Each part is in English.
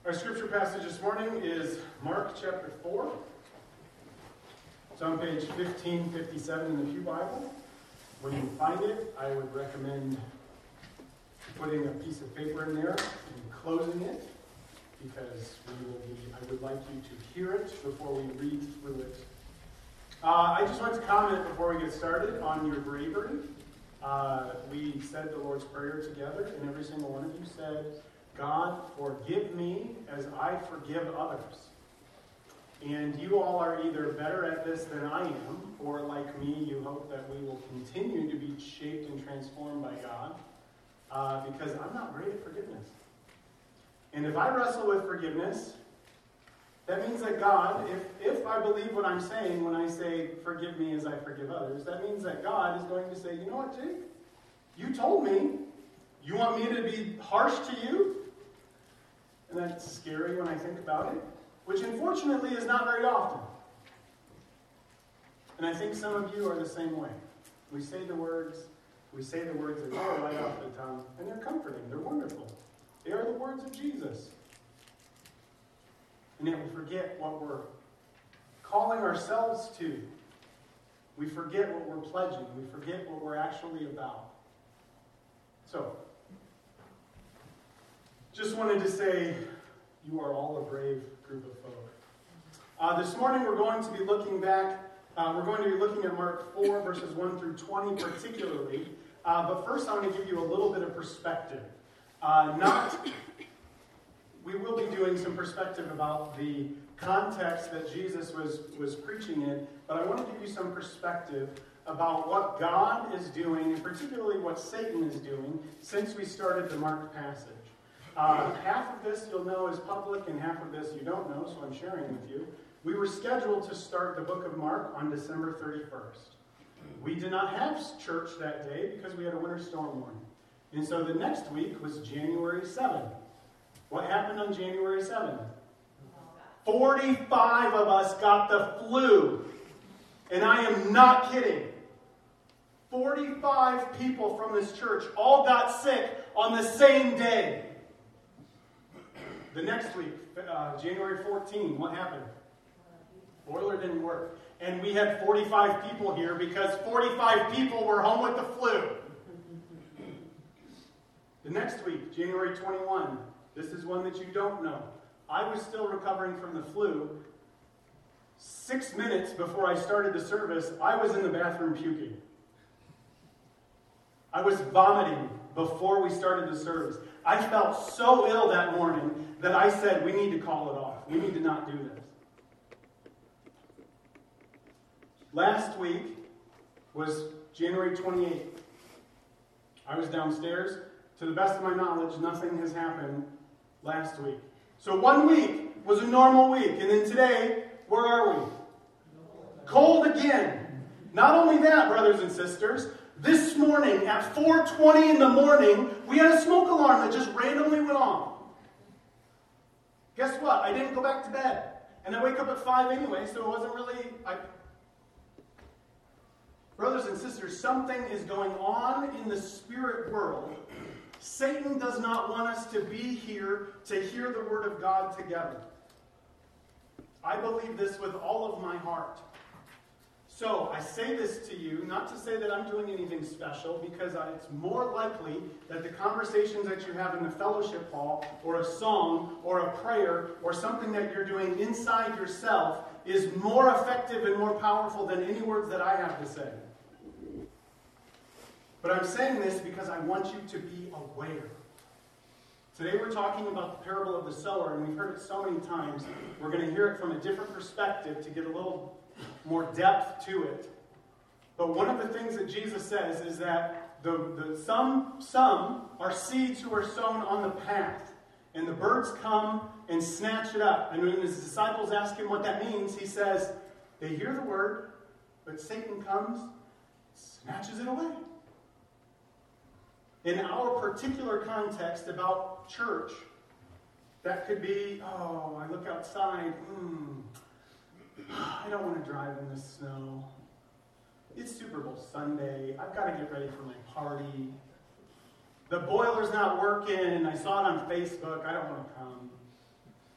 Our scripture passage this morning is Mark chapter 4. It's on page 1557 in the Pew Bible. When you find it, I would recommend putting a piece of paper in there and closing it, because I would like you to hear it before we read through it. I just want to comment before we get started on your bravery. We said the Lord's Prayer together, and every single one of you said, "God, forgive me as I forgive others." And you all are either better at this than I am, or like me, you hope that we will continue to be shaped and transformed by God, because I'm not great at forgiveness. And if I wrestle with forgiveness, that means that God, if I believe what I'm saying when I say, "Forgive me as I forgive others," that means that God is going to say, "You know what, Jake? You told me. You want me to be harsh to you?" And that's scary when I think about it, which unfortunately is not very often. And I think some of you are the same way. We say the words that roll right off the tongue, and they're comforting, they're wonderful. They are the words of Jesus. And yet we forget what we're calling ourselves to. We forget what we're pledging. We forget what we're actually about. So, just wanted to say, you are all a brave group of folk. This morning we're going to be looking at Mark 4, verses 1 through 20 particularly. But first I want to give you a little bit of perspective. We will be doing some perspective about the context that Jesus was preaching in, but I want to give you some perspective about what God is doing, and particularly what Satan is doing, since we started the Mark passage. Half of this you'll know is public, and half of this you don't know, so I'm sharing with you. We were scheduled to start the book of Mark on December 31st. We did not have church that day because we had a winter storm warning. And so the next week was January 7th. What happened on January 7th? 45 of us got the flu. And I am not kidding. 45 people from this church all got sick on the same day. The next week, January 14, what happened? Boiler didn't work. And we had 45 people here because 45 people were home with the flu. The next week, January 21, this is one that you don't know. I was still recovering from the flu. 6 minutes before I started the service, I was in the bathroom puking. I was vomiting before we started the service. I felt so ill that morning that I said, we need to call it off. We need to not do this. Last week was January 28th. I was downstairs. To the best of my knowledge, nothing has happened last week. So 1 week was a normal week. And then today, where are we? Cold again. Not only that, brothers and sisters, this morning at 4:20 in the morning, we had a smoke alarm that just randomly went off. Guess what? I didn't go back to bed. And I wake up at 5 anyway, so it wasn't really... Brothers and sisters, something is going on in the spirit world. Satan does not want us to be here to hear the word of God together. I believe this with all of my heart. So I say this to you, not to say that I'm doing anything special, because it's more likely that the conversations that you have in the fellowship hall, or a song, or a prayer, or something that you're doing inside yourself is more effective and more powerful than any words that I have to say. But I'm saying this because I want you to be aware. Today we're talking about the parable of the sower, and we've heard it so many times. We're going to hear it from a different perspective to get a little more depth to it. But one of the things that Jesus says is that some are seeds who are sown on the path, and the birds come and snatch it up. And when his disciples ask him what that means, he says, they hear the word, but Satan comes, snatches it away. In our particular context about church, that could be, I look outside, I don't want to drive in the snow. It's Super Bowl Sunday. I've got to get ready for my party. The boiler's not working, and I saw it on Facebook. I don't want to come.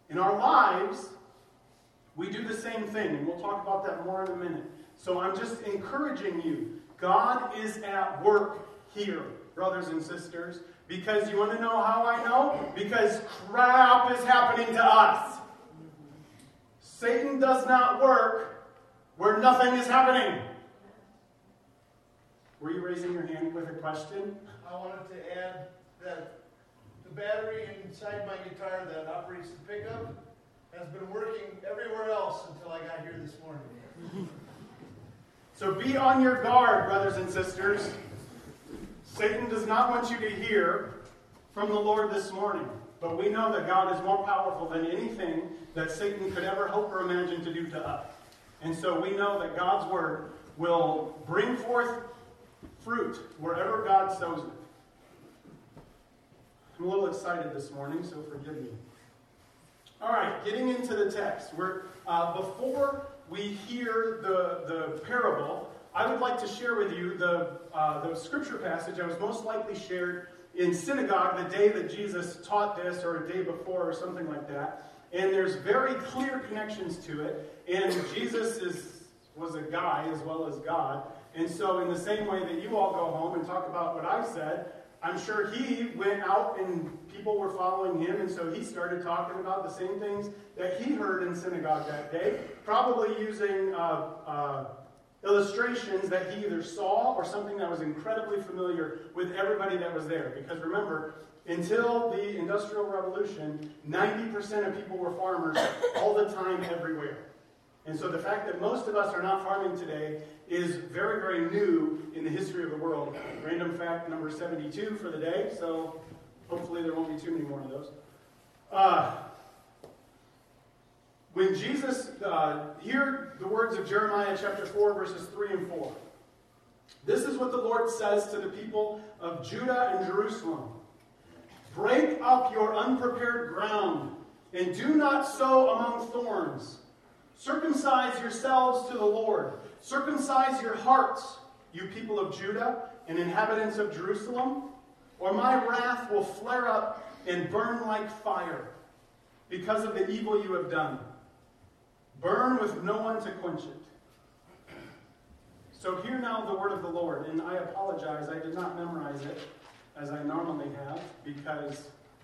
In our lives, we do the same thing, and we'll talk about that more in a minute. So I'm just encouraging you. God is at work here, brothers and sisters. Because you want to know how I know? Because crap is happening to us. Satan does not work where nothing is happening. Were you raising your hand with a question? I wanted to add that the battery inside my guitar that operates the pickup has been working everywhere else until I got here this morning. So be on your guard, brothers and sisters. Satan does not want you to hear from the Lord this morning. But we know that God is more powerful than anything that Satan could ever hope or imagine to do to us. And so we know that God's word will bring forth fruit wherever God sows it. I'm a little excited this morning, so forgive me. All right, getting into the text. Before we hear the parable, I would like to share with you the scripture passage I was most likely shared in synagogue the day that Jesus taught this, or a day before, or something like that. And there's very clear connections to it. And Jesus was a guy as well as God. And so in the same way that you all go home and talk about what I said, I'm sure he went out and people were following him, and so he started talking about the same things that he heard in synagogue that day, probably using illustrations that he either saw or something that was incredibly familiar with everybody that was there. Because remember, until the Industrial Revolution, 90% of people were farmers all the time, everywhere. And so the fact that most of us are not farming today is very, very new in the history of the world. Random fact number 72 for the day, so hopefully there won't be too many more of those. When Jesus, hear the words of Jeremiah chapter 4, verses 3 and 4. This is what the Lord says to the people of Judah and Jerusalem. Break up your unprepared ground, and do not sow among thorns. Circumcise yourselves to the Lord. Circumcise your hearts, you people of Judah and inhabitants of Jerusalem, or my wrath will flare up and burn like fire because of the evil you have done. Burn with no one to quench it. So hear now the word of the Lord, and I apologize, I did not memorize it as I normally have, because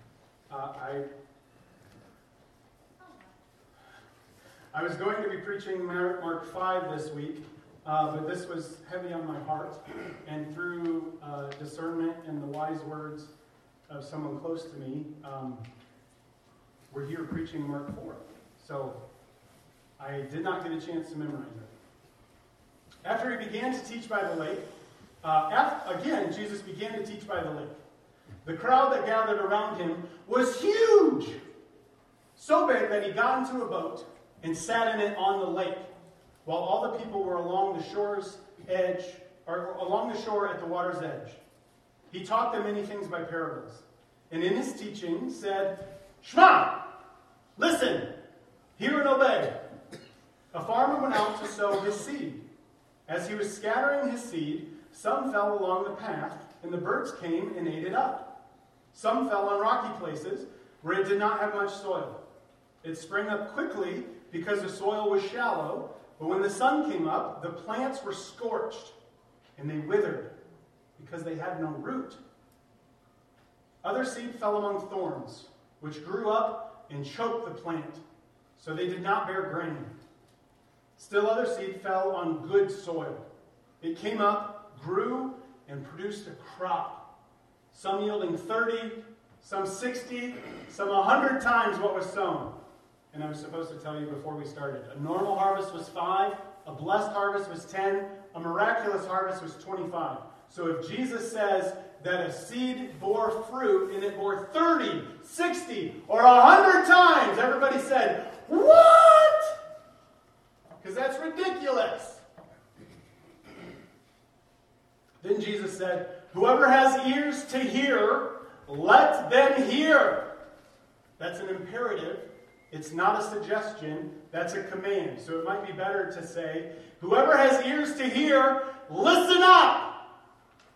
I was going to be preaching Mark 5 this week, but this was heavy on my heart, and through discernment and the wise words of someone close to me, we're here preaching Mark 4. So I did not get a chance to memorize it. After he began to teach by the lake, again, Jesus began to teach by the lake. The crowd that gathered around him was huge, so big that he got into a boat and sat in it on the lake, while all the people were along the shore's edge, or along the shore at the water's edge. He taught them many things by parables, and in his teaching said, Shema! Listen! Hear and obey! A farmer went out to sow his seed. As he was scattering his seed, some fell along the path, and the birds came and ate it up. Some fell on rocky places, where it did not have much soil. It sprang up quickly because the soil was shallow, but when the sun came up, the plants were scorched, and they withered, because they had no root. Other seed fell among thorns, which grew up and choked the plant, so they did not bear grain. Still other seed fell on good soil. It came up, grew, and produced a crop, some yielding 30, some 60, some 100 times what was sown. And I was supposed to tell you before we started, a normal harvest was 5, a blessed harvest was 10, a miraculous harvest was 25. So if Jesus says that a seed bore fruit and it bore 30, 60, or 100 times, everybody said, what? Because that's ridiculous. Then Jesus said, whoever has ears to hear, let them hear. That's an imperative. It's not a suggestion. That's a command. So it might be better to say, whoever has ears to hear, listen up.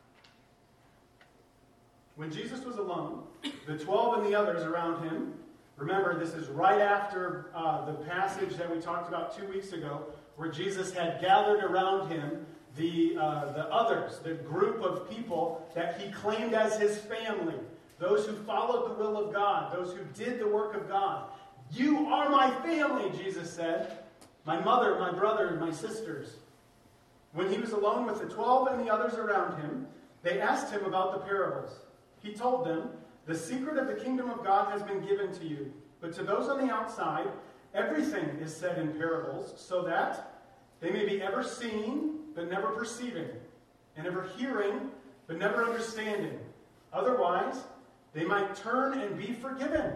When Jesus was alone, the 12 and the others around him Remember, this is right after the passage that we talked about 2 weeks ago, where Jesus had gathered around him the others, the group of people that he claimed as his family, those who followed the will of God, those who did the work of God. You are my family, Jesus said. My mother, my brother, and my sisters. When he was alone with the 12 and the others around him, they asked him about the parables. He told them, the secret of the kingdom of God has been given to you, but to those on the outside, everything is said in parables, so that they may be ever seeing, but never perceiving, and ever hearing, but never understanding. Otherwise, they might turn and be forgiven.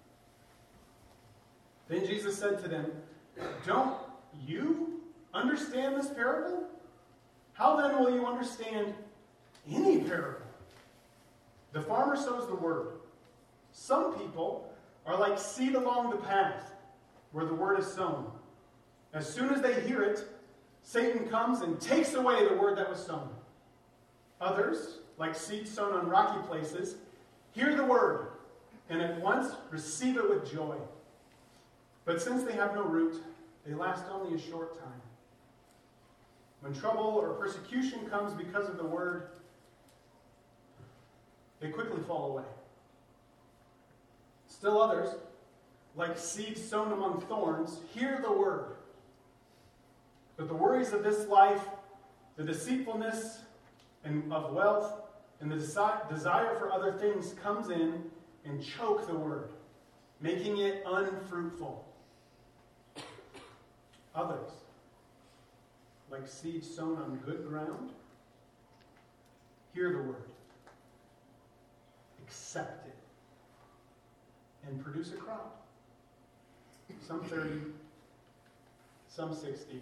Then Jesus said to them, don't you understand this parable? How then will you understand any parable? The farmer sows the word. Some people are like seed along the path where the word is sown. As soon as they hear it, Satan comes and takes away the word that was sown. Others, like seed sown on rocky places, hear the word and at once receive it with joy. But since they have no root, they last only a short time. When trouble or persecution comes because of the word, they quickly fall away. Still others, like seeds sown among thorns, hear the word. But the worries of this life, the deceitfulness of wealth, and the desire for other things comes in and choke the word, making it unfruitful. Others, like seeds sown on good ground, hear the word, accept it, and produce a crop. Some 30, some 60,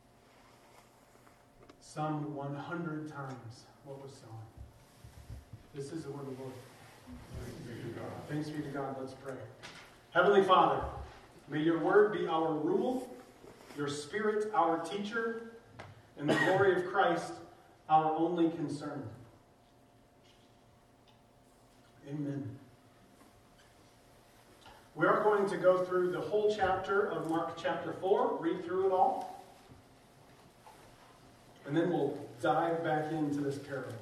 some 100 times what was sown. This is the word of the Lord. Thanks be to God. Let's pray. Heavenly Father, may your word be our rule, your Spirit our teacher, and the glory of Christ our only concern. Amen. We are going to go through the whole chapter of Mark chapter 4, read through it all, and then we'll dive back into this parable.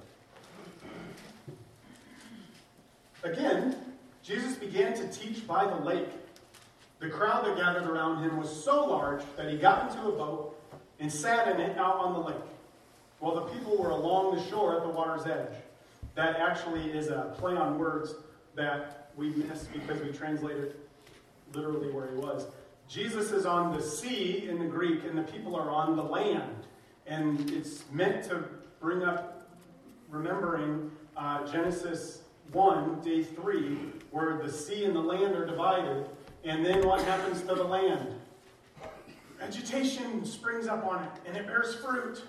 Again, Jesus began to teach by the lake. The crowd that gathered around him was so large that he got into a boat and sat in it out on the lake, while the people were along the shore at the water's edge. That actually is a play on words that we missed because we translated literally where he was. Jesus is on the sea in the Greek, and the people are on the land. And it's meant to bring up remembering Genesis 1, day 3, where the sea and the land are divided. And then what happens to the land? Vegetation springs up on it, and it bears fruit.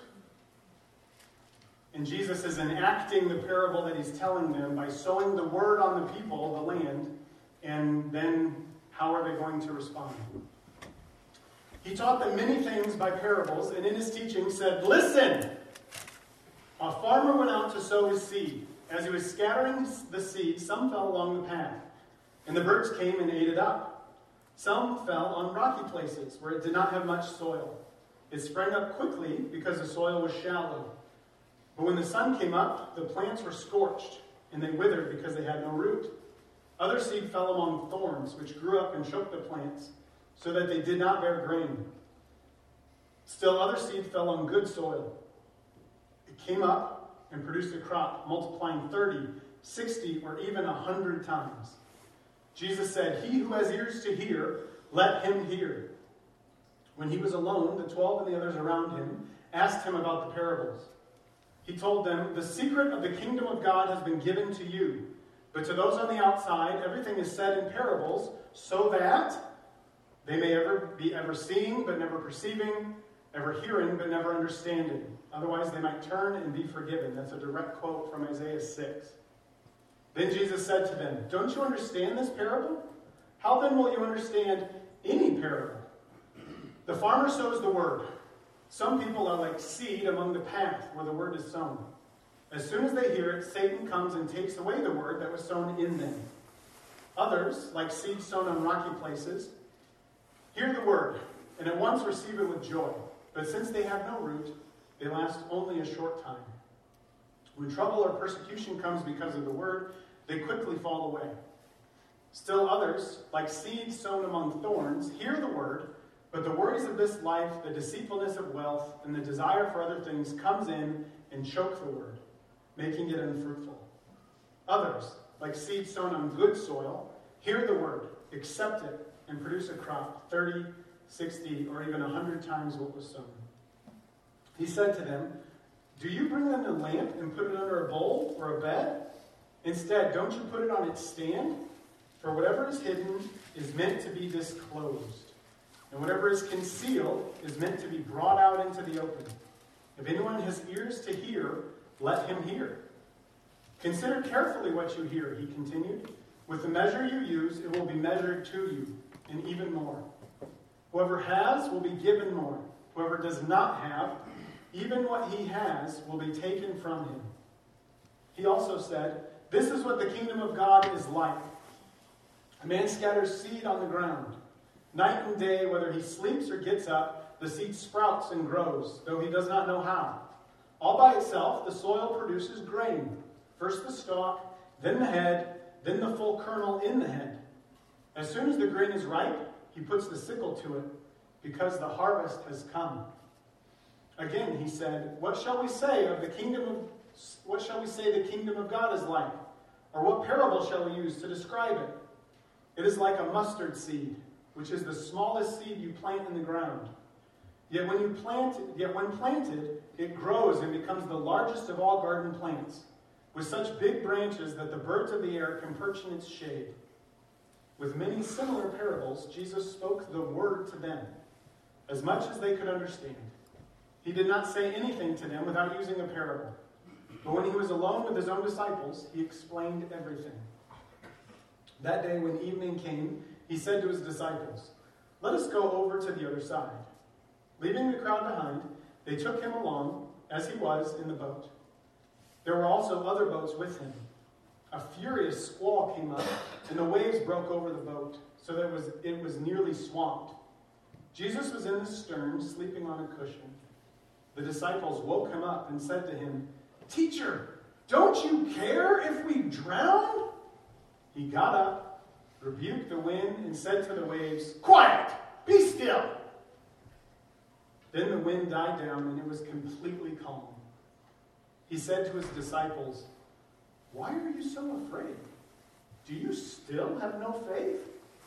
And Jesus is enacting the parable that he's telling them by sowing the word on the people, the land, and then how are they going to respond? He taught them many things by parables, and in his teaching said, listen! A farmer went out to sow his seed. As he was scattering the seed, some fell along the path, and the birds came and ate it up. Some fell on rocky places where it did not have much soil. It sprang up quickly because the soil was shallow. But when the sun came up, the plants were scorched, and they withered because they had no root. Other seed fell among thorns, which grew up and choked the plants, so that they did not bear grain. Still other seed fell on good soil. It came up and produced a crop, multiplying 30, 60, or even 100 times. Jesus said, he who has ears to hear, let him hear. When he was alone, the 12 and the others around him asked him about the parables. He told them, the secret of the kingdom of God has been given to you. But to those on the outside, everything is said in parables, so that they may be ever seeing, but never perceiving, ever hearing, but never understanding. Otherwise, they might turn and be forgiven. That's a direct quote from Isaiah 6. Then Jesus said to them, don't you understand this parable? How then will you understand any parable? The farmer sows the word. Some people are like seed among the path where the word is sown. As soon as they hear it, Satan comes and takes away the word that was sown in them. Others, like seed sown on rocky places, hear the word, and at once receive it with joy. But since they have no root, they last only a short time. When trouble or persecution comes because of the word, they quickly fall away. Still others, like seed sown among thorns, hear the word, but the worries of this life, the deceitfulness of wealth, and the desire for other things comes in and choke the word, making it unfruitful. Others, like seed sown on good soil, hear the word, accept it, and produce a crop 30, 60, or even 100 times what was sown. He said to them, "Do you bring them a lamp and put it under a bowl or a bed? Instead, don't you put it on its stand? For whatever is hidden is meant to be disclosed, and whatever is concealed is meant to be brought out into the open. If anyone has ears to hear, let him hear. Consider carefully what you hear," he continued. "With the measure you use, it will be measured to you, and even more. Whoever has will be given more. Whoever does not have, even what he has will be taken from him." He also said, "This is what the kingdom of God is like. A man scatters seed on the ground. Night and day, whether he sleeps or gets up, the seed sprouts and grows, though he does not know how. All by itself, the soil produces grain. First the stalk, then the head, then the full kernel in the head. As soon as the grain is ripe, he puts the sickle to it, because the harvest has come." Again, he said, What shall we say the kingdom of God is like? Or what parable shall we use to describe it? It is like a mustard seed, which is the smallest seed you plant in the ground. Yet when planted, it grows and becomes the largest of all garden plants, with such big branches that the birds of the air can perch in its shade. With many similar parables, Jesus spoke the word to them, as much as they could understand. He did not say anything to them without using a parable. But when he was alone with his own disciples, he explained everything. That day when evening came, he said to his disciples, "Let us go over to the other side." Leaving the crowd behind, they took him along, as he was, in the boat. There were also other boats with him. A furious squall came up, and the waves broke over the boat, so that it was nearly swamped. Jesus was in the stern, sleeping on a cushion. The disciples woke him up and said to him, "Teacher, don't you care if we drown?" He got up, rebuked the wind, and said to the waves, "Quiet! Be still!" Then the wind died down, and it was completely calm. He said to his disciples, "Why are you so afraid? Do you still have no faith?"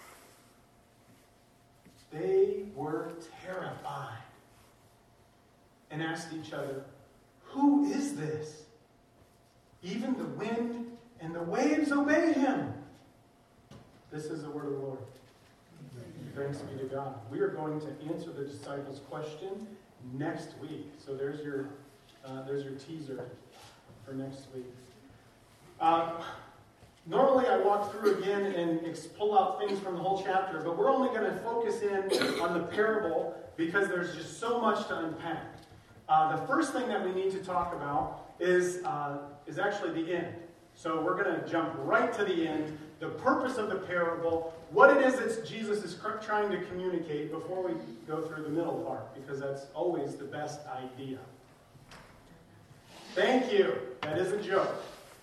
They were terrified and asked each other, "Who is this? Even the wind and the waves obey him." This is the word of the Lord. Thanks be to God. We are going to answer the disciples' question next week. So there's your teaser for next week. Normally I walk through again and pull out things from the whole chapter, but we're only going to focus in on the parable because there's just so much to unpack. The first thing that we need to talk about is actually the end. So we're going to jump right to the end, the purpose of the parable, what it is that Jesus is trying to communicate before we go through the middle part, because that's always the best idea. Thank you. That is a joke.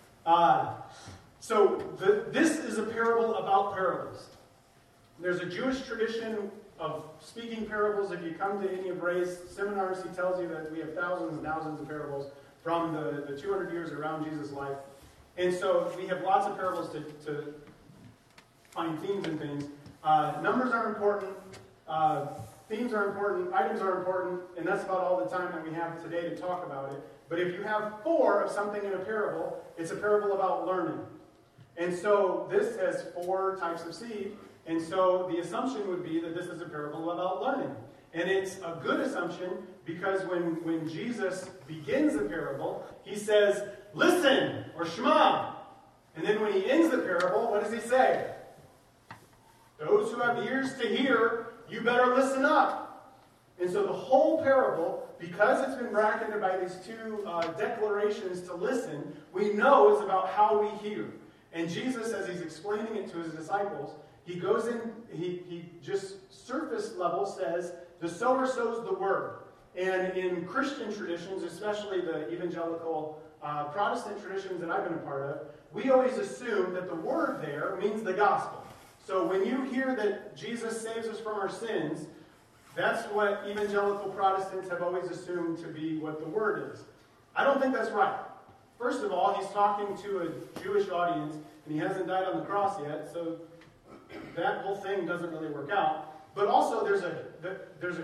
This is a parable about parables. There's a Jewish tradition of speaking parables. If you come to any of Ray's seminars, he tells you that we have thousands and thousands of parables from the 200 years around Jesus' life. And so we have lots of parables to find themes and things. Numbers are important. Themes are important. Items are important. And that's about all the time that we have today to talk about it. But if you have 4 of something in a parable, it's a parable about learning. And so this has 4 types of seed. And so the assumption would be that this is a parable about learning. And it's a good assumption because when Jesus begins the parable, he says, "Listen," or "Shema." And then when he ends the parable, what does he say? "Those who have ears to hear, you better listen up." And so the whole parable, because it's been bracketed by these 2 declarations to listen, we know it's about how we hear. And Jesus, as he's explaining it to his disciples, he goes in, he just surface level says, the sower sows the word. And in Christian traditions, especially the evangelical Protestant traditions that I've been a part of, we always assume that the word there means the gospel. So when you hear that Jesus saves us from our sins, that's what evangelical Protestants have always assumed to be what the word is. I don't think that's right. First of all, he's talking to a Jewish audience, and he hasn't died on the cross yet, so that whole thing doesn't really work out. But also, there's a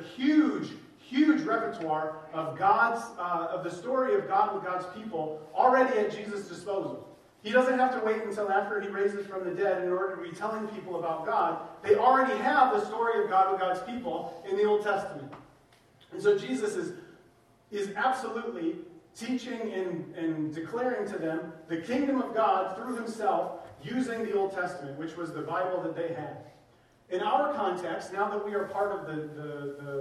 huge repertoire of of the story of God with God's people already at Jesus' disposal. He doesn't have to wait until after he raises from the dead in order to be telling people about God. They already have the story of God with God's people in the Old Testament. And so Jesus is absolutely teaching and declaring to them the kingdom of God through himself using the Old Testament, which was the Bible that they had. In our context, now that we are part of the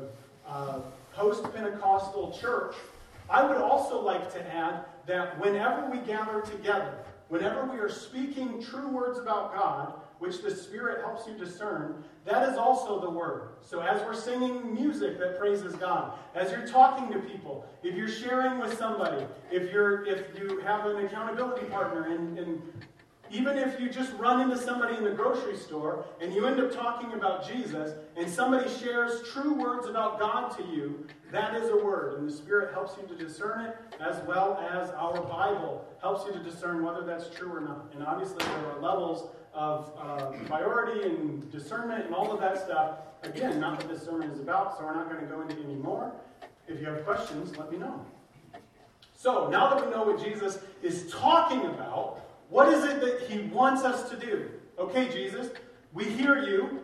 post-Pentecostal church, I would also like to add that whenever we gather together, whenever we are speaking true words about God, which the Spirit helps you discern, that is also the Word. So as we're singing music that praises God, as you're talking to people, if you're sharing with somebody, if you have an accountability partner, and even if you just run into somebody in the grocery store and you end up talking about Jesus, and somebody shares true words about God to you, that is a word. And the Spirit helps you to discern it, as well as our Bible helps you to discern whether that's true or not. And obviously there are levels of priority and discernment and all of that stuff. Again, not what this sermon is about, so we're not going to go into any more. If you have questions, let me know. So, now that we know what Jesus is talking about, what is it that he wants us to do? Okay, Jesus, we hear you.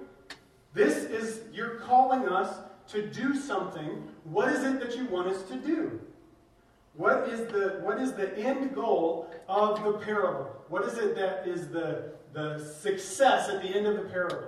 You're calling us to do something. What is it that you want us to do? What is the end goal of the parable? What is it that is the success at the end of the parable?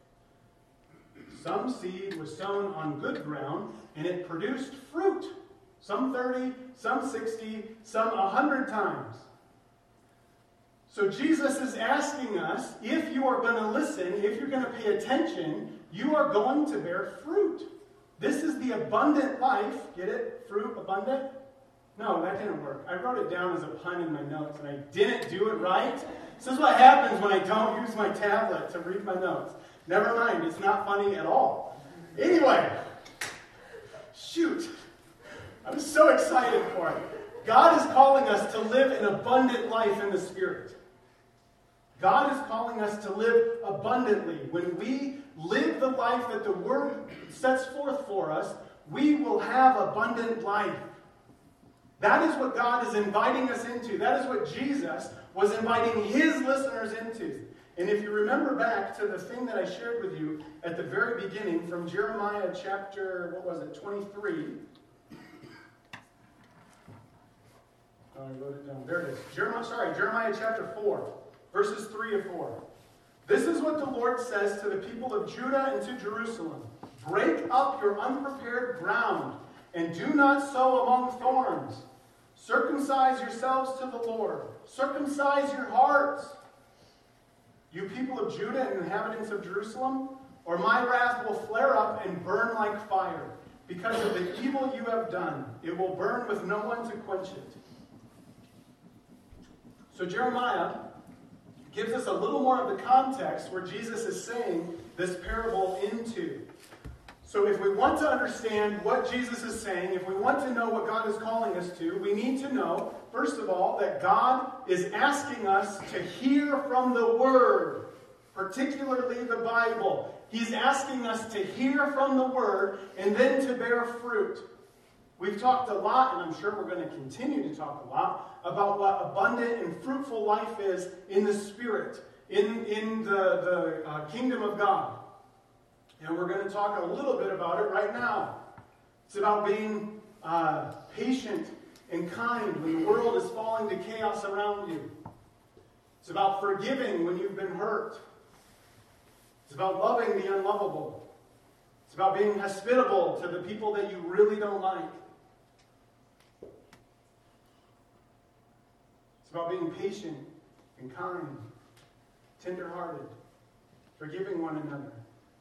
Some seed was sown on good ground, and it produced fruit. Some 30, some 60, some 100 times. So Jesus is asking us, if you are going to listen, if you're going to pay attention, you are going to bear fruit. This is the abundant life. Get it? Fruit, abundant? No, that didn't work. I wrote it down as a pun in my notes, and I didn't do it right. This is what happens when I don't use my tablet to read my notes. Never mind, it's not funny at all. Anyway, shoot. I'm so excited for it. God is calling us to live an abundant life in the Spirit. God is calling us to live abundantly. When we live the life that the Word sets forth for us, we will have abundant life. That is what God is inviting us into. That is what Jesus was inviting his listeners into. And if you remember back to the thing that I shared with you at the very beginning from Jeremiah chapter, 23. I wrote it down. There it is. Jeremiah chapter 4, verses 3 to 4. This is what the Lord says to the people of Judah and to Jerusalem. Break up your unprepared ground, and do not sow among thorns. Circumcise yourselves to the Lord. Circumcise your hearts, you people of Judah and inhabitants of Jerusalem, or my wrath will flare up and burn like fire. Because of the evil you have done, it will burn with no one to quench it. So Jeremiah gives us a little more of the context where Jesus is saying this parable into. So if we want to understand what Jesus is saying, if we want to know what God is calling us to, we need to know, first of all, that God is asking us to hear from the Word, particularly the Bible. He's asking us to hear from the Word and then to bear fruit. We've talked a lot, and I'm sure we're going to continue to talk a lot, about what abundant and fruitful life is in the Spirit, in the kingdom of God. And we're going to talk a little bit about it right now. It's about being patient and kind when the world is falling to chaos around you. It's about forgiving when you've been hurt. It's about loving the unlovable. It's about being hospitable to the people that you really don't like. It's about being patient and kind. tenderhearted, forgiving one another,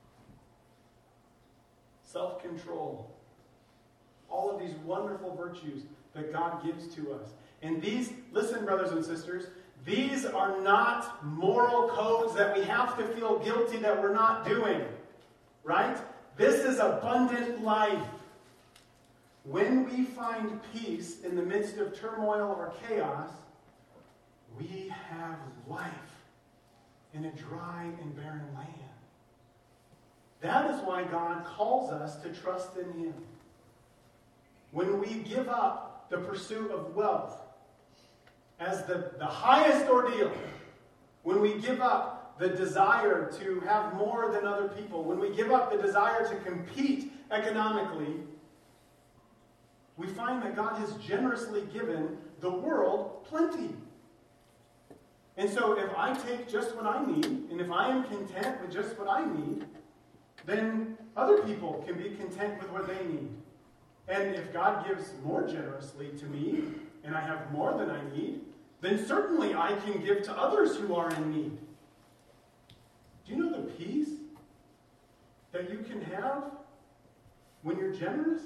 self-control, all of these wonderful virtues that God gives to us. And these, listen, brothers and sisters, these are not moral codes that we have to feel guilty that we're not doing, right? This is abundant life. When we find peace in the midst of turmoil or chaos, we have life in a dry and barren land. That is why God calls us to trust in Him. When we give up the pursuit of wealth as the highest ordeal, when we give up the desire to have more than other people, when we give up the desire to compete economically, we find that God has generously given the world plenty. And so if I take just what I need, and if I am content with just what I need, then other people can be content with what they need. And if God gives more generously to me, and I have more than I need, then certainly I can give to others who are in need. Do you know the peace that you can have when you're generous?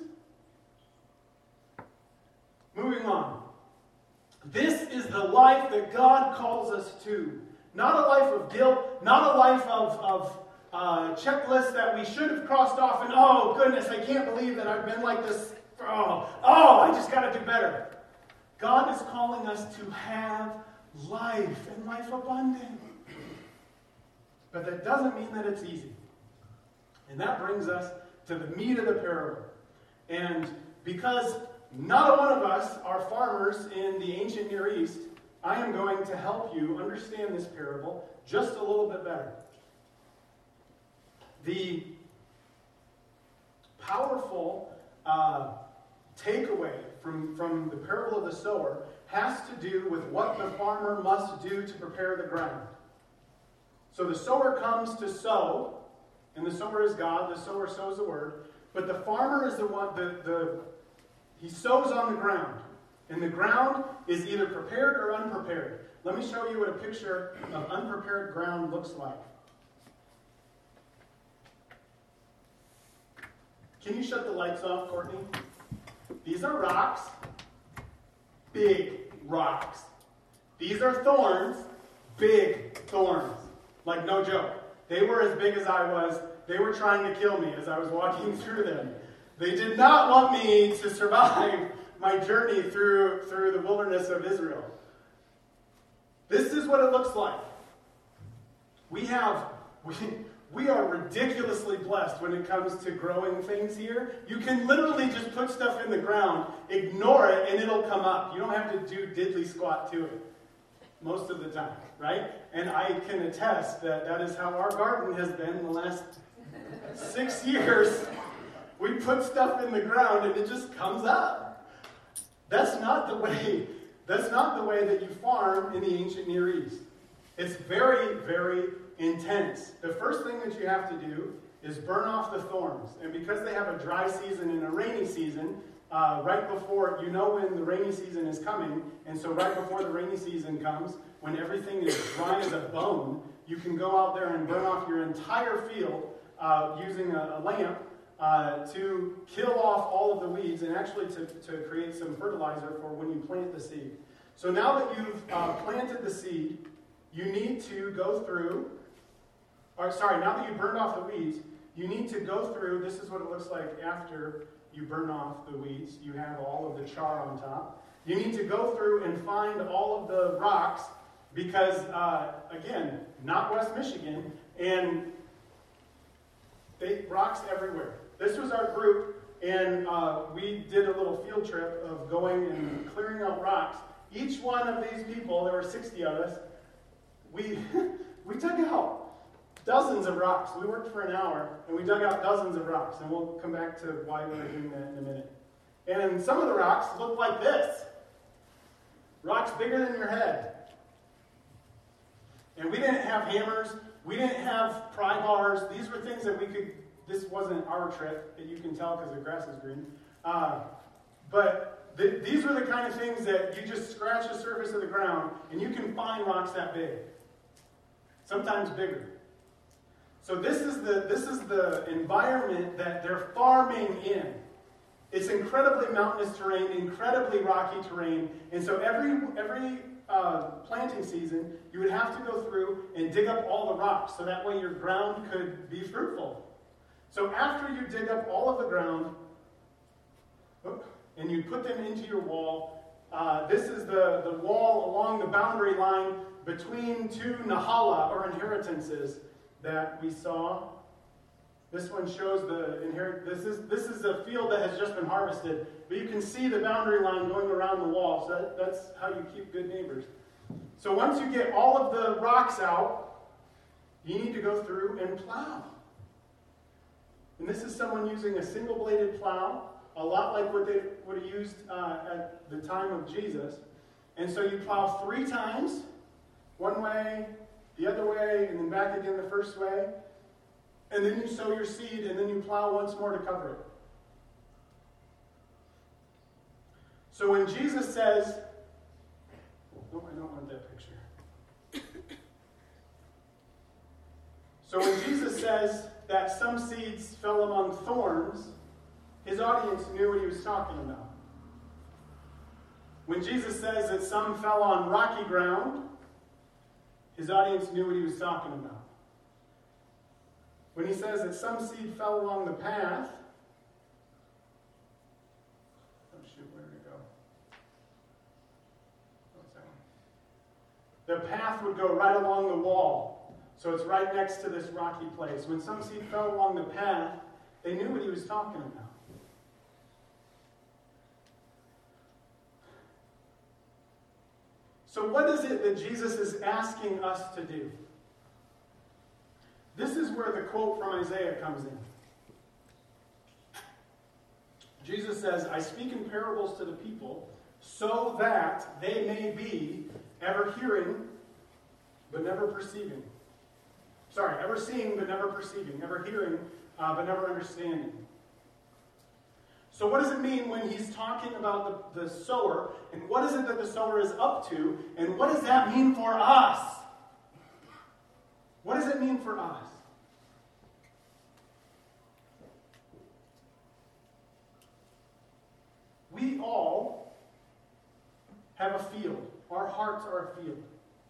Moving on. This is the life that God calls us to. Not a life of guilt, not a life of checklists that we should have crossed off and, oh goodness, I can't believe that I've been like this. I just got to do better. God is calling us to have life and life abundant. But that doesn't mean that it's easy. And that brings us to the meat of the parable. And because not one of us are farmers in the ancient Near East, I am going to help you understand this parable just a little bit better. The powerful takeaway from the parable of the sower has to do with what the farmer must do to prepare the ground. So the sower comes to sow, and the sower is God, the sower sows the word, but the farmer is the one, he sows on the ground, and the ground is either prepared or unprepared. Let me show you what a picture of unprepared ground looks like. Can you shut the lights off, Courtney? These are rocks. Big rocks. These are thorns. Big thorns. Like, no joke. They were as big as I was. They were trying to kill me as I was walking through them. They did not want me to survive my journey through the wilderness of Israel. This is what it looks like. We are ridiculously blessed when it comes to growing things here. You can literally just put stuff in the ground, ignore it, and it'll come up. You don't have to do diddly squat to it most of the time, right? And I can attest that that is how our garden has been the last 6 years. We put stuff in the ground and it just comes up. That's not the way that you farm in the ancient Near East. It's very, very intense. The first thing that you have to do is burn off the thorns. And because they have a dry season and a rainy season, right before, you know when the rainy season is coming, and so right before the rainy season comes, when everything is dry as a bone, you can go out there and burn off your entire field using a lamp to kill off all of the weeds and actually to create some fertilizer for when you plant the seed. So now that you've planted the seed, you need to go through, now that you've burned off the weeds, you need to go through, this is what it looks like after you burn off the weeds. You have all of the char on top. You need to go through and find all of the rocks because, again, not West Michigan, and rocks everywhere. This was our group, and we did a little field trip of going and clearing out rocks. Each one of these people, there were 60 of us, we dug out dozens of rocks. We worked for an hour, and we dug out dozens of rocks, and we'll come back to why we were doing that in a minute. And some of the rocks look like this. Rocks bigger than your head. And we didn't have hammers. We didn't have pry bars. These were things that we could, this wasn't our trip, that you can tell because the grass is green. But these were the kind of things that you just scratch the surface of the ground, and you can find rocks that big. sometimes bigger. So this is the environment that they're farming in. It's incredibly mountainous terrain, incredibly rocky terrain, and so every planting season, you would have to go through and dig up all the rocks, so that way your ground could be fruitful. So after you dig up all of the ground, and you put them into your wall, this is the wall along the boundary line between two Nahala, or inheritances, that we saw. This one shows this is a field that has just been harvested, but you can see the boundary line going around the wall, so that's how you keep good neighbors. So once you get all of the rocks out, you need to go through and plow. And this is someone using a single-bladed plow, a lot like what they would have used at the time of Jesus. And so you plow 3 times, one way, the other way, and then back again the first way. And then you sow your seed, and then you plow once more to cover it. So when Jesus says, oh, I don't want that picture. So when Jesus says that some seeds fell among thorns, his audience knew what he was talking about. When Jesus says that some fell on rocky ground, his audience knew what he was talking about. When he says that some seed fell along the path, oh shoot, where did it go? What's that one? The path would go right along the wall. So it's right next to this rocky place. When some seed fell along the path, they knew what he was talking about. So what is it that Jesus is asking us to do? This is where the quote from Isaiah comes in. Jesus says, I speak in parables to the people so that they may be ever hearing but never perceiving. Sorry, ever seeing but never perceiving. Ever hearing but never understanding. So what does it mean when he's talking about the sower, and what is it that the sower is up to, and what does that mean for us? What does it mean for us? We all have a field. Our hearts are a field.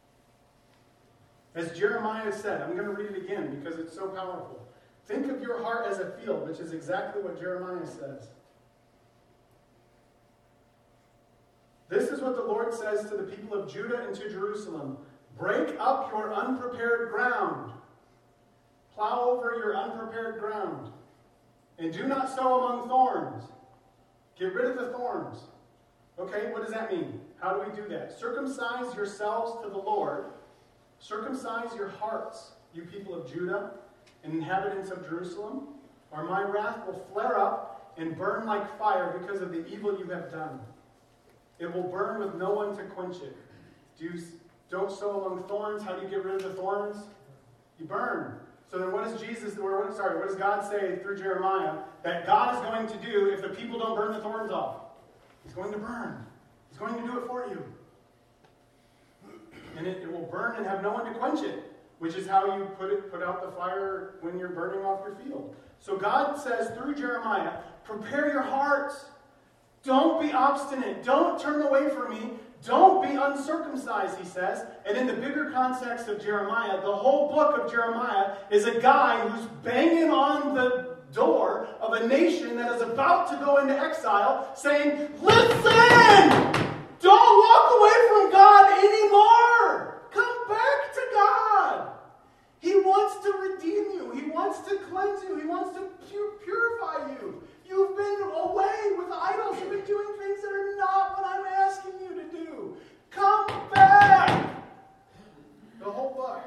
As Jeremiah said, I'm going to read it again because it's so powerful. Think of your heart as a field, which is exactly what Jeremiah says. This is what the Lord says to the people of Judah and to Jerusalem. Break up your unprepared ground. Plow over your unprepared ground. And do not sow among thorns. Get rid of the thorns. Okay, what does that mean? How do we do that? Circumcise yourselves to the Lord. Circumcise your hearts, you people of Judah and inhabitants of Jerusalem, or my wrath will flare up and burn like fire because of the evil you have done. It will burn with no one to quench it. Don't sow among thorns. How do you get rid of the thorns? You burn. So then what does God say through Jeremiah that God is going to do if the people don't burn the thorns off? He's going to burn. He's going to do it for you. And it will burn and have no one to quench it, which is how you put out the fire when you're burning off your field. So God says through Jeremiah, prepare your hearts. Don't be obstinate. Don't turn away from me. Don't be uncircumcised, he says. And in the bigger context of Jeremiah, the whole book of Jeremiah is a guy who's banging on the door of a nation that is about to go into exile, saying, listen! Don't walk away from God anymore! Come back to God! He wants to redeem you. He wants to cleanse you. He wants to purify you. You've been away with idols. You've been doing things that are not what I'm asking you to do. Come back! The whole book.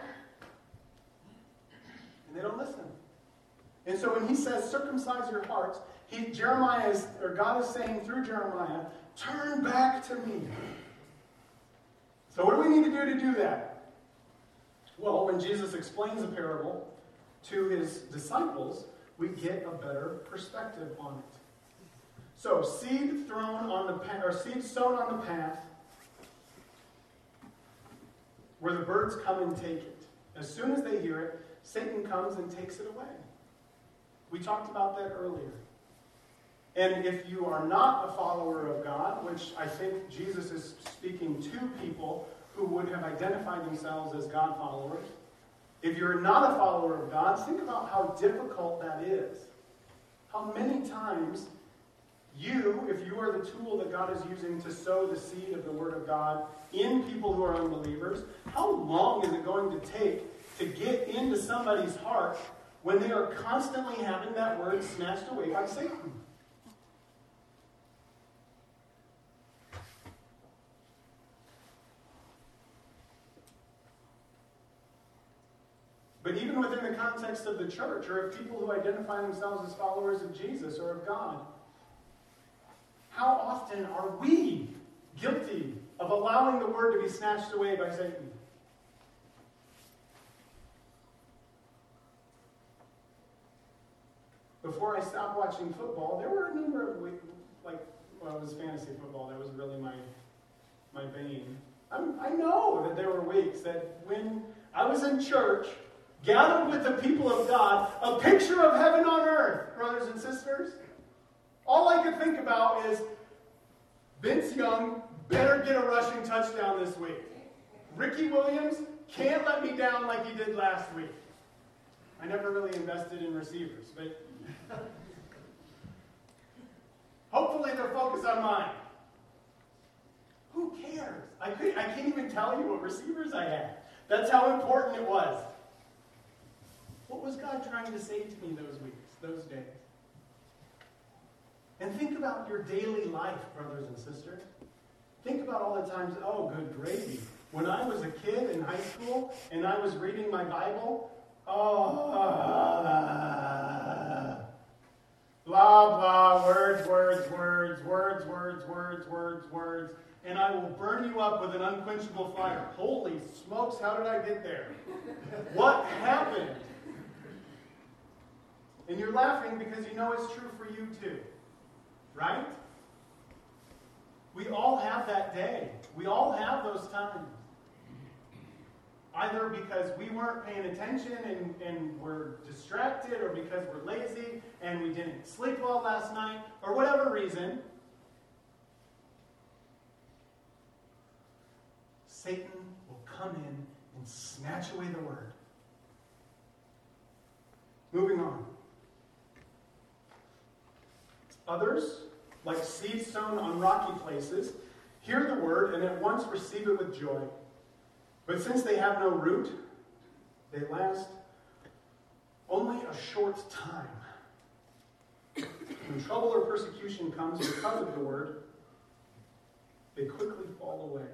And they don't listen. And so when he says, circumcise your hearts, God is saying through Jeremiah, turn back to me. So what do we need to do that? Well, when Jesus explains a parable to his disciples, we get a better perspective on it. So, seed sown on the path, where the birds come and take it. As soon as they hear it, Satan comes and takes it away. We talked about that earlier. And if you are not a follower of God, which I think Jesus is speaking to people who would have identified themselves as God followers, if you're not a follower of God, think about how difficult that is. How many times you, if you are the tool that God is using to sow the seed of the Word of God in people who are unbelievers, how long is it going to take to get into somebody's heart when they are constantly having that Word snatched away by Satan? But even within the context of the church, or of people who identify themselves as followers of Jesus or of God, how often are we guilty of allowing the Word to be snatched away by Satan? Before I stopped watching football, there were a number of weeks, it was fantasy football. That was really my vein. I know that there were weeks that when I was in church, gathered with the people of God, a picture of heaven on earth, brothers and sisters. All I could think about is, Vince Young better get a rushing touchdown this week. Ricky Williams can't let me down like he did last week. I never really invested in receivers, but hopefully they're focused on mine. Who cares? I can't even tell you what receivers I had. That's how important it was. What was God trying to say to me those weeks, those days? And think about your daily life, brothers and sisters. Think about all the times, oh, good gravy. When I was a kid in high school and I was reading my Bible, blah, blah, words, and I will burn you up with an unquenchable fire. Holy smokes, how did I get there? What happened? And you're laughing because you know it's true for you too. Right? We all have that day. We all have those times. Either because we weren't paying attention and we're distracted, or because we're lazy and we didn't sleep well last night, or whatever reason. Satan will come in and snatch away the Word. Moving on. Others, like seed sown on rocky places, hear the Word and at once receive it with joy. But since they have no root, they last only a short time. When trouble or persecution comes because of the Word, they quickly fall away.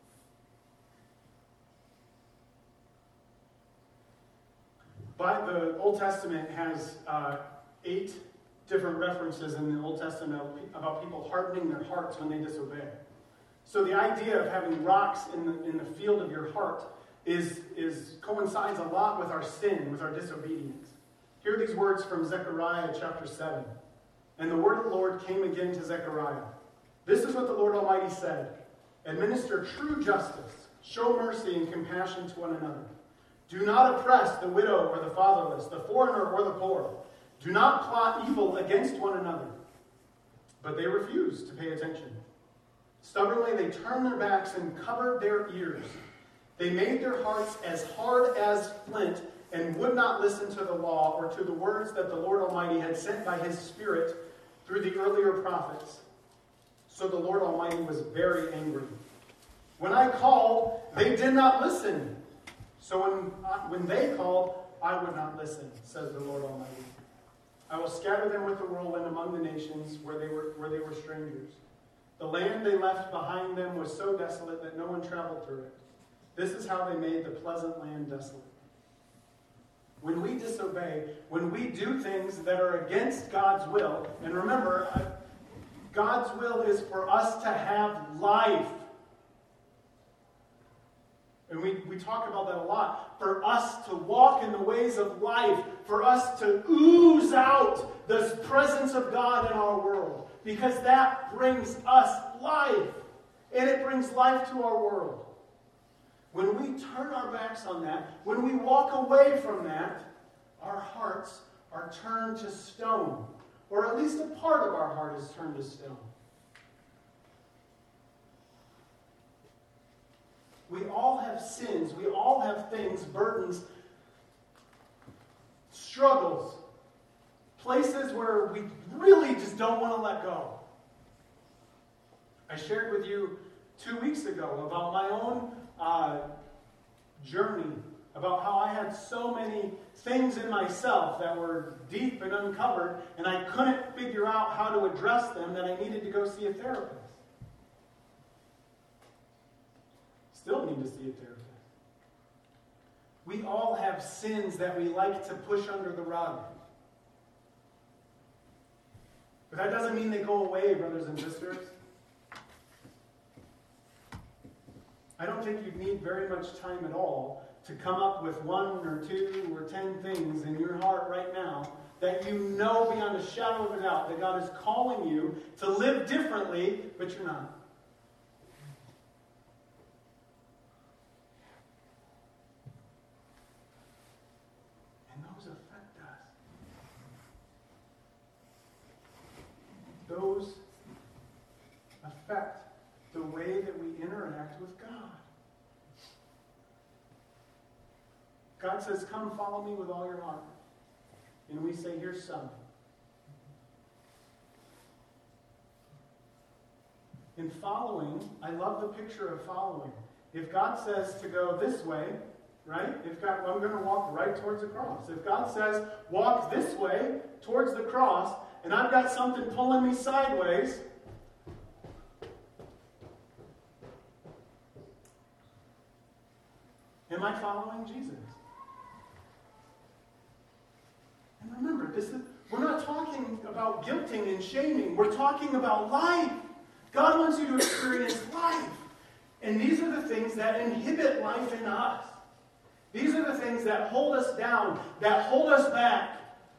But the Old Testament has 8 different references in the Old Testament about people hardening their hearts when they disobey. So the idea of having rocks in the field of your heart coincides a lot with our sin, with our disobedience. Hear these words from Zechariah chapter 7. And the word of the Lord came again to Zechariah. This is what the Lord Almighty said. Administer true justice. Show mercy and compassion to one another. Do not oppress the widow or the fatherless, the foreigner or the poor. Do not plot evil against one another. But they refused to pay attention. Stubbornly they turned their backs and covered their ears. They made their hearts as hard as flint and would not listen to the law or to the words that the Lord Almighty had sent by His Spirit through the earlier prophets. So the Lord Almighty was very angry. When I called, they did not listen. So when they called, I would not listen, says the Lord Almighty. I will scatter them with the whirlwind among the nations where they were strangers. The land they left behind them was so desolate that no one traveled through it. This is how they made the pleasant land desolate. When we disobey, when we do things that are against God's will, and remember, God's will is for us to have life. And we talk about that a lot. For us to walk in the ways of life. For us to ooze out the presence of God in our world. Because that brings us life. And it brings life to our world. when we turn our backs on that, when we walk away from that, our hearts are turned to stone. Or at least a part of our heart is turned to stone. We all have sins. We all have things, burdens, struggles, places where we really just don't want to let go. I shared with you 2 weeks ago about my own journey, about how I had so many things in myself that were deep and uncovered, and I couldn't figure out how to address them, that I needed to go see a therapist. Still need to see a therapist. We all have sins that we like to push under the rug. But that doesn't mean they go away, brothers and sisters. I don't think you need very much time at all to come up with 1 or 2 or 10 things in your heart right now that you know beyond a shadow of a doubt that God is calling you to live differently, but you're not. And those affect us. Those affect the way that we interact with God. God says, come follow me with all your heart. And we say, here's some. In following, I love the picture of following. If God says to go this way, right? I'm going to walk right towards the cross. If God says, walk this way towards the cross, and I've got something pulling me sideways, am I following Jesus? And remember, we're not talking about guilting and shaming. We're talking about life. God wants you to experience life. And these are the things that inhibit life in us. These are the things that hold us down, that hold us back.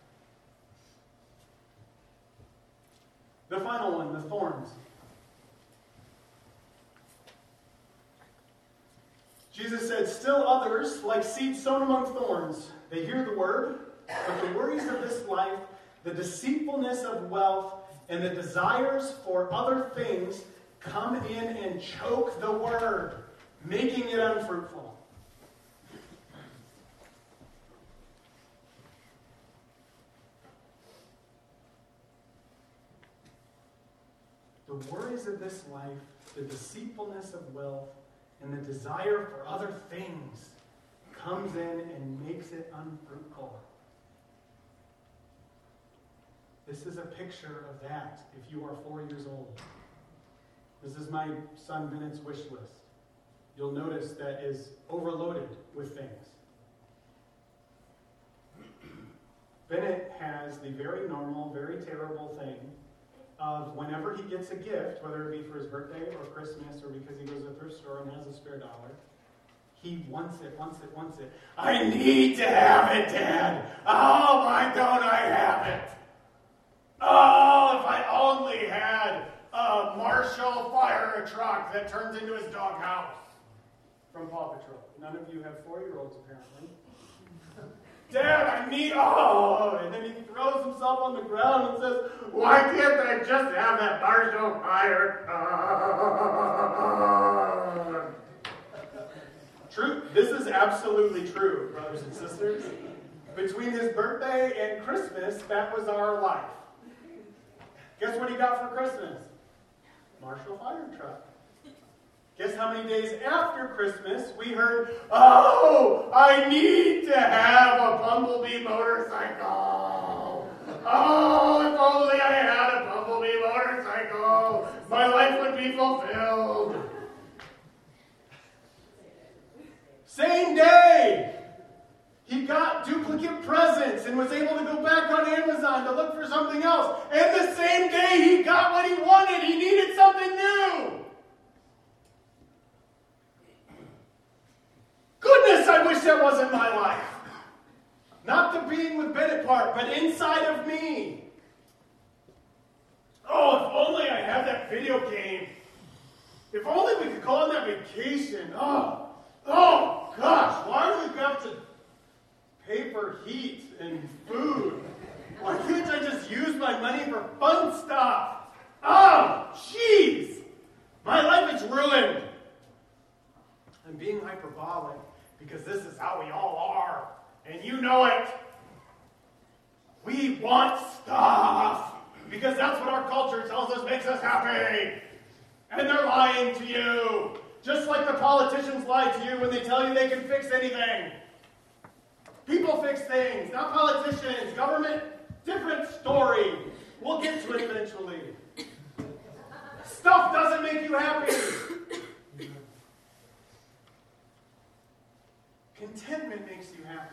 The final one, the thorns. Jesus said, still others, like seed sown among thorns, they hear the word, but the worries of this life, the deceitfulness of wealth, and the desires for other things come in and choke the word, making it unfruitful. The worries of this life, the deceitfulness of wealth, and the desire for other things comes in and makes it unfruitful. This is a picture of that if you are 4 years old. This is my son Bennett's wish list. You'll notice that is overloaded with things. Bennett has the very normal, very terrible thing of whenever he gets a gift, whether it be for his birthday or Christmas or because he goes to the thrift store and has a spare dollar, he wants it. I need to have it, Dad. Oh, why don't I have it? Oh, if I only had a Marshall fire truck that turns into his doghouse. From Paw Patrol. None of you have 4-year-olds, apparently. Dad, I need... Oh! And then he throws himself on the ground and says, why can't I just have that Marshall fire truck? True. This is absolutely true, brothers and sisters. Between his birthday and Christmas, that was our life. Guess what he got for Christmas? Marshall fire truck. Guess how many days after Christmas we heard, oh, I need to have a Bumblebee motorcycle. Oh, if only I had a Bumblebee motorcycle, my life would be fulfilled. Same day, he got duplicate presents and was able to go back on Amazon to look for something else. And the same day he got what he wanted, he needed something new. Goodness, I wish that wasn't my life. Not the being with Bennett part, but inside of me. Oh, if only I had that video game. If only we could go on that vacation. Oh, Oh, gosh, why do we have to pay for heat and food? Why can't I just use my money for fun stuff? Oh, jeez! My life is ruined. I'm being hyperbolic because this is how we all are, and you know it. We want stuff because that's what our culture tells us makes us happy. And they're lying to you. Just like the politicians lie to you when they tell you they can fix anything. People fix things, not politicians. Government, different story. We'll get to it eventually. Stuff doesn't make you happy. Contentment makes you happy.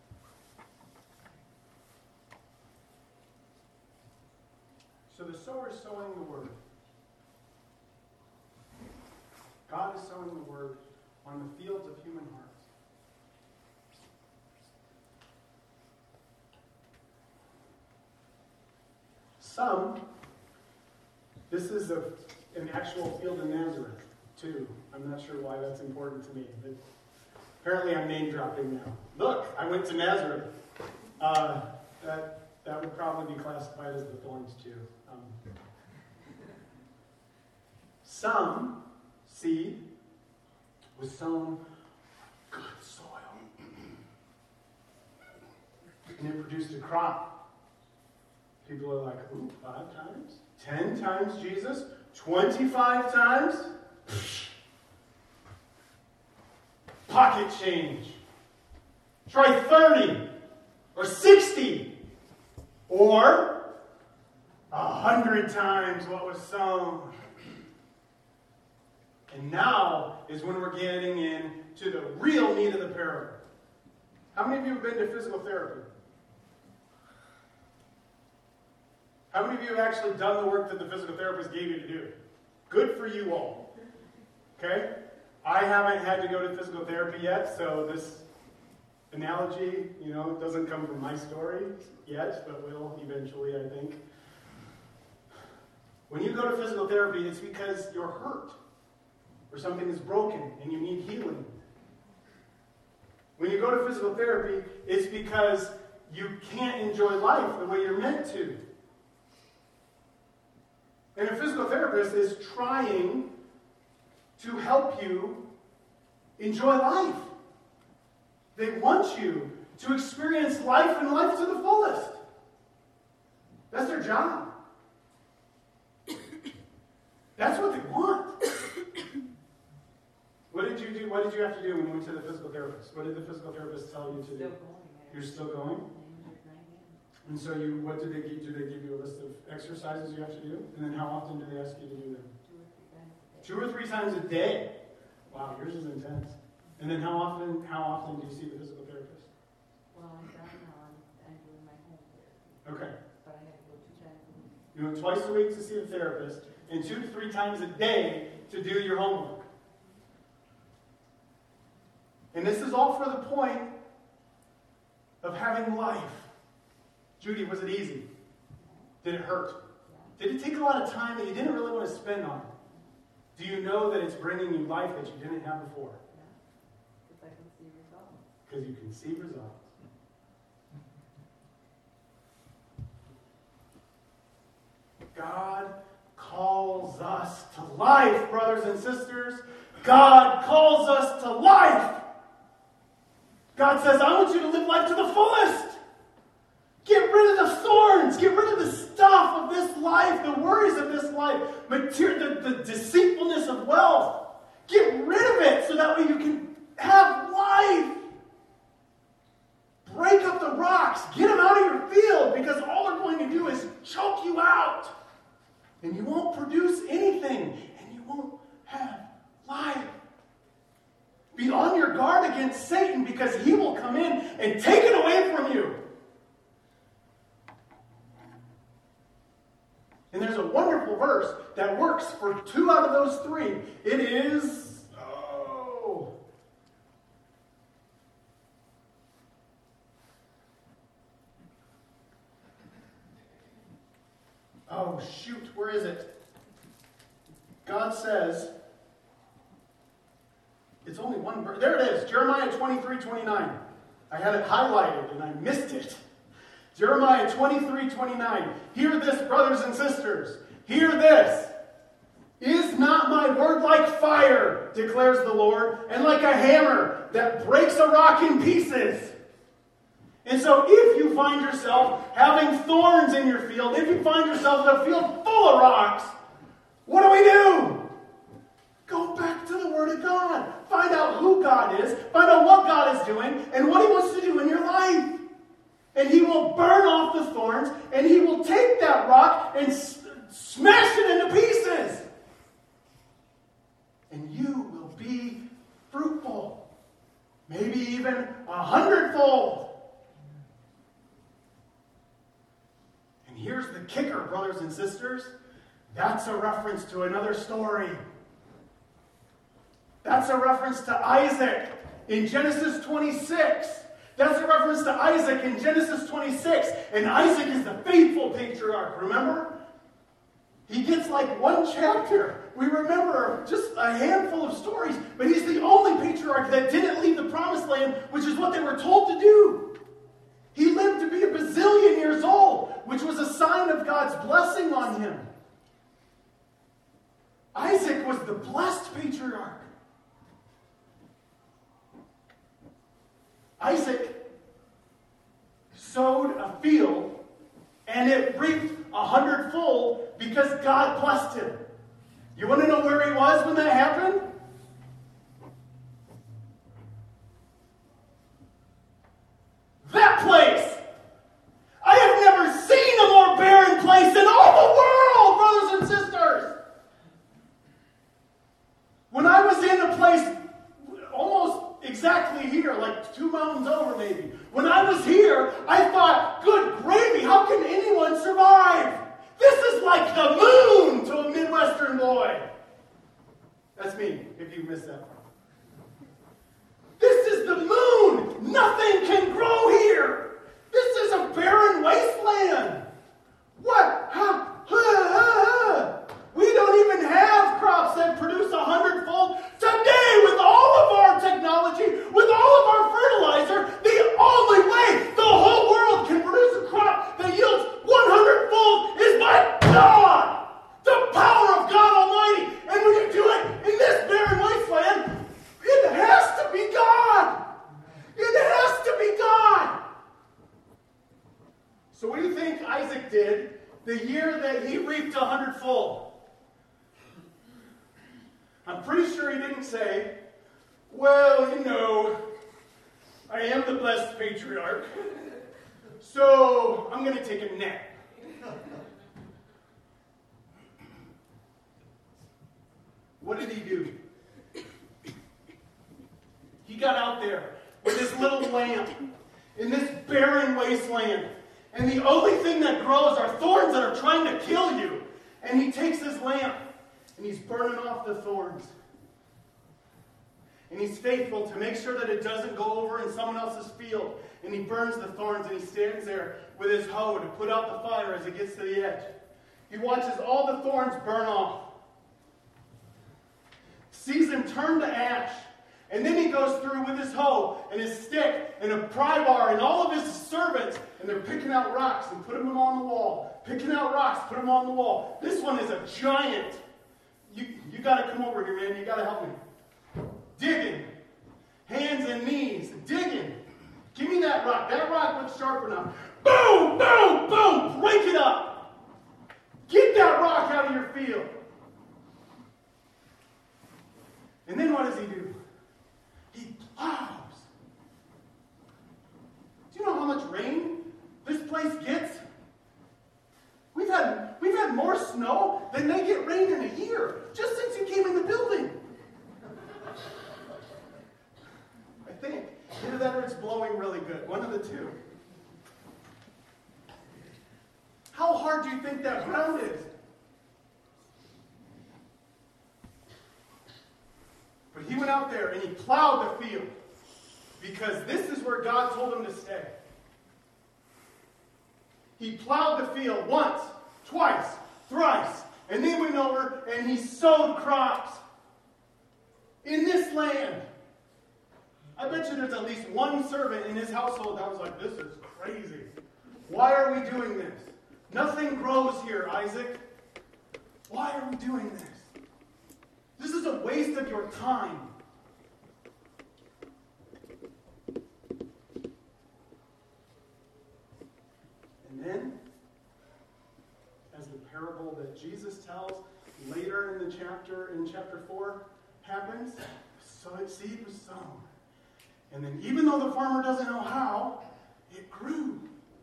So the sower is sowing the word. God is sowing the word on the fields of human hearts. This is an actual field in Nazareth, too. I'm not sure why that's important to me, but apparently I'm name dropping now. Look, I went to Nazareth. That would probably be classified as the Thorns, too. Some seed was sown good soil. And it produced a crop. People are like, ooh, 5 times? 10 times Jesus? 25 times? Pocket change. Try 30 or 60 or 100 times what was sown. And now is when we're getting into the real meat of the parable. How many of you have been to physical therapy? How many of you have actually done the work that the physical therapist gave you to do? Good for you all. Okay? I haven't had to go to physical therapy yet, so this analogy, doesn't come from my story yet, but will eventually, I think. When you go to physical therapy, it's because you're hurt. Or something is broken and you need healing. When you go to physical therapy, it's because you can't enjoy life the way you're meant to. And a physical therapist is trying to help you enjoy life. They want you to experience life and life to the fullest. That's their job. That's what they want. What did you do? What did you have to do when you went to the physical therapist? What did the physical therapist tell you to do? Still going. You're still going? And so what did they give? Do they give you a list of exercises you have to do? And then how often do they ask you to do them? 2 or 3 times a day. Wow, yours is intense. And then how often do you see the physical therapist? Well, I'm done now. I'm doing my home therapy. Okay. But I have to go 2 times a week. You go twice a week to see the therapist, and 2 to 3 times a day to do your homework. And this is all for the point of having life. Judy, was it easy? Did it hurt? Did it take a lot of time that you didn't really want to spend on it? Do you know that it's bringing you life that you didn't have before? Because I can see results. Because you can see results. God calls us to life, brothers and sisters. God calls us to life. God says, I want you to live life to the fullest. Get rid of the thorns. Get rid of the stuff of this life, the worries of this life, the deceitfulness of wealth. Get rid of it so that way you can have life. Break up the rocks. Get them out of your field, because all they're going to do is choke you out. And you won't produce anything. And you won't have life. Be on your guard against Satan, because he will come in and take it away from you. And there's a wonderful verse that works for 2 out of those 3. It is, shoot, where is it? God says, It's only one verse. There it is, Jeremiah 23:29. I had it highlighted and I missed it. Jeremiah 23:29. Hear this, brothers and sisters. Hear this. Is not my word like fire, declares the Lord, and like a hammer that breaks a rock in pieces? And so if you find yourself having thorns in your field, if you find yourself in a field full of rocks, what do? Go back to the Word of God. Find out who God is. Find out what God is doing and what He wants to do in your life. And He will burn off the thorns, and He will take that rock and smash it into pieces. And you will be fruitful. Maybe even 100-fold. And here's the kicker, brothers and sisters. That's a reference to another story. That's a reference to Isaac in Genesis 26. That's a reference to Isaac in Genesis 26. And Isaac is the faithful patriarch, remember? He gets like one chapter. We remember just a handful of stories, but he's the only patriarch that didn't leave the promised land, which is what they were told to do. He lived to be a bazillion years old, which was a sign of God's blessing on him. Isaac was the blessed patriarch. Isaac sowed a field and it reaped 100-fold because God blessed him. You want to know where he was when that happened? That place! I have never seen a more barren place in all the world, brothers and sisters! When I was in a place almost exactly here, like 2 mountains over maybe, when I was here, I thought, good gravy, how can anyone survive? This is like the moon to a Midwestern boy. That's me, if you missed that part. This is the moon. Nothing can grow here. This is a barren wasteland. What? We don't even have crops that produce 100-fold. Today, with all of our technology, with all of our fertilizer, the only way the whole world can produce a crop that yields 100-fold is by God! The power of God Almighty! And when you do it in this barren wasteland, it has to be God! It has to be God! So what do you think Isaac did the year that he reaped 100-fold? I'm pretty sure he didn't say, well, you know, I am the blessed patriarch, so I'm going to take a nap. What did he do? He got out there with his little lamp in this barren wasteland, and the only thing that grows are thorns that are trying to kill you. And he takes his lamp, and he's burning off the thorns. And he's faithful to make sure that it doesn't go over in someone else's field. And he burns the thorns, and he stands there with his hoe to put out the fire as it gets to the edge. He watches all the thorns burn off. Sees them turn to ash. And then he goes through with his hoe and his stick and a pry bar and all of his servants, and they're picking out rocks and putting them on the wall. Picking out rocks, put them on the wall. This one is a giant. You got to come over here, man. You got to help me. Digging. Hands and knees. Digging. Give me that rock. That rock looks sharp enough. Boom, boom, boom. Break it up. Get that rock out of your field. And then what does he do? He plows. Do you know how much rain this place gets? We've had more snow than they get rain in a year, just since you came in the building. I think. Either that or it's blowing really good. One of the two. How hard do you think that ground is? But he went out there and he plowed the field because this is where God told him to stay. He plowed the field once, twice, thrice, and then went over and he sowed crops in this land I bet you there's at least one servant in his household that was like, this is crazy. Why are we doing this? Nothing grows here, Isaac. Why are we doing this? This is a waste of your time. And then, as the parable that Jesus tells later in chapter 4, happens, seed was sown. And then even though the farmer doesn't know how, it grew.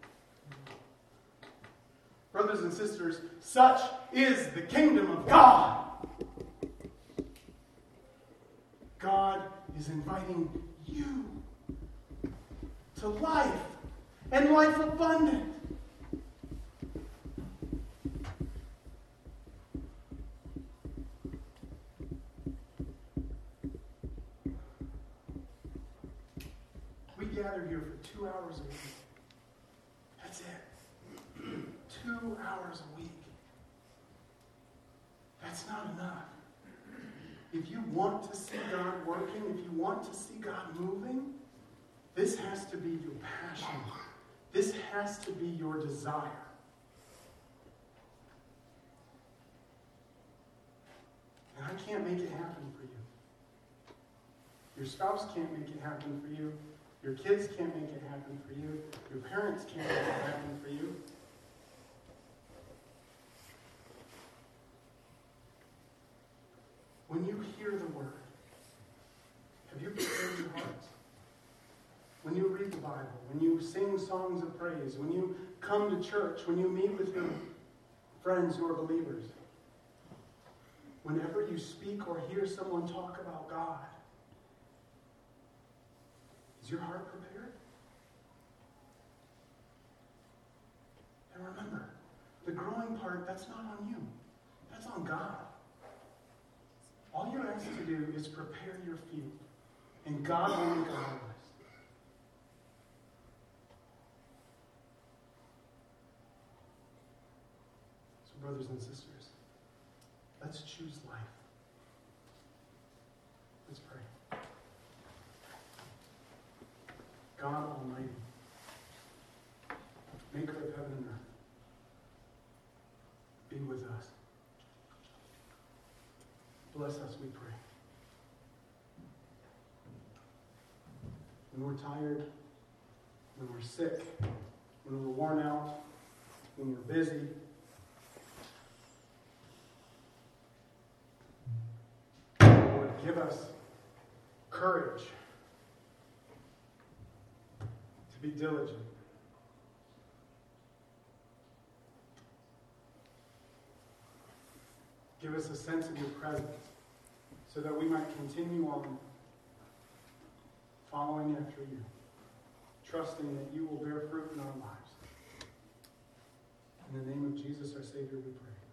Brothers and sisters, such is the kingdom of God. God is inviting you to life and life abundant. We gather here for 2 hours a week. That's it. 2 hours a week. That's not enough. If you want to see God working, if you want to see God moving, this has to be your passion. This has to be your desire. And I can't make it happen for you. Your spouse can't make it happen for you. Your kids can't make it happen for you. Your parents can't make it happen for you. When you hear the word, have you prepared your hearts? When you read the Bible, when you sing songs of praise, when you come to church, when you meet with your friends who are believers, whenever you speak or hear someone talk about God, is your heart prepared? And remember, the growing part, that's not on you. That's on God. All you're asked to do is prepare your feet, and God will make a harvest. So, brothers and sisters, let's choose life. Let's pray. God Almighty, maker of heaven and earth, be with us. Bless us, we pray. When we're tired, when we're sick, when we're worn out, when we're busy, Lord, give us courage to be diligent. Give us a sense of your presence so that we might continue on following after you, trusting that you will bear fruit in our lives. In the name of Jesus, our Savior, we pray.